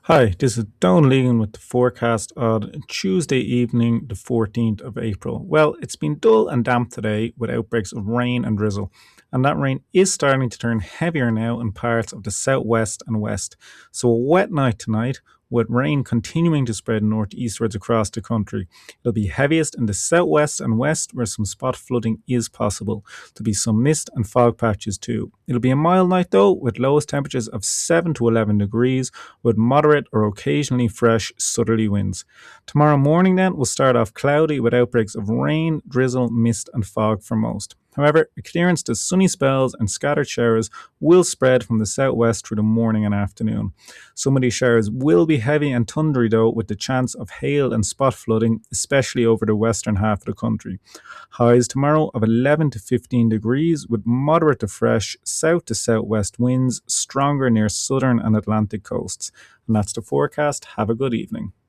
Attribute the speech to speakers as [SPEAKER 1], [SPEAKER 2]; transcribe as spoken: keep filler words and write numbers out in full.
[SPEAKER 1] Hi, this is Don Legan with the forecast on Tuesday evening, the fourteenth of April. Well, it's been dull and damp today with outbreaks of rain and drizzle, and that rain is starting to turn heavier now in parts of the southwest and west. So, a wet night tonight with rain continuing to spread northeastwards across the country. It'll be heaviest in the southwest and west, where some spot flooding is possible. There'll be some mist and fog patches too. It'll be a mild night though, with lowest temperatures of seven to eleven degrees with moderate or occasionally fresh southerly winds. Tomorrow morning, then, will start off cloudy with outbreaks of rain, drizzle, mist, and fog for most. However, a clearance to sunny spells and scattered showers will spread from the southwest through the morning and afternoon. Some of these showers will be heavy and thundery, though, with the chance of hail and spot flooding, especially over the western half of the country. Highs tomorrow of eleven to fifteen degrees with moderate to fresh south to southwest winds, stronger near southern and Atlantic coasts. And that's the forecast. Have a good evening.